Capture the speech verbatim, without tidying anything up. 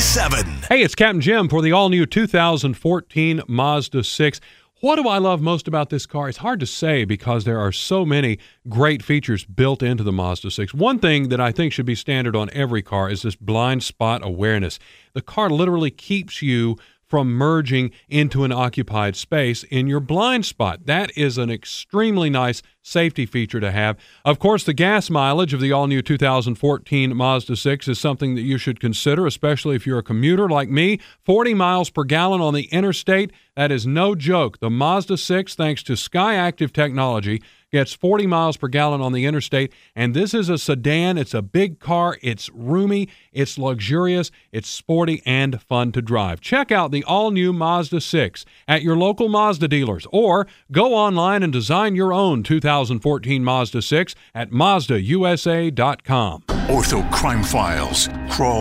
ninety-seven. Hey, it's Captain Jim for the all-new two thousand fourteen Mazda six. What do I love most about this car? It's hard to say because there are so many great features built into the Mazda six. One thing that I think should be standard on every car is this blind spot awareness. The car literally keeps you from merging into an occupied space in your blind spot. That is an extremely nice safety feature to have. Of course, the gas mileage of the all-new two thousand fourteen Mazda six is something that you should consider, especially if you're a commuter like me. forty miles per gallon on the interstate, that is no joke. The Mazda six, thanks to SkyActiv technology, gets forty miles per gallon on the interstate, and this is a sedan. It's a big car. It's roomy. It's luxurious. It's sporty and fun to drive. Check out the all-new Mazda six at your local Mazda dealers, or go online and design your own two thousand fourteen Mazda six at Mazda U S A dot com. Ortho Crime Files. Crawl.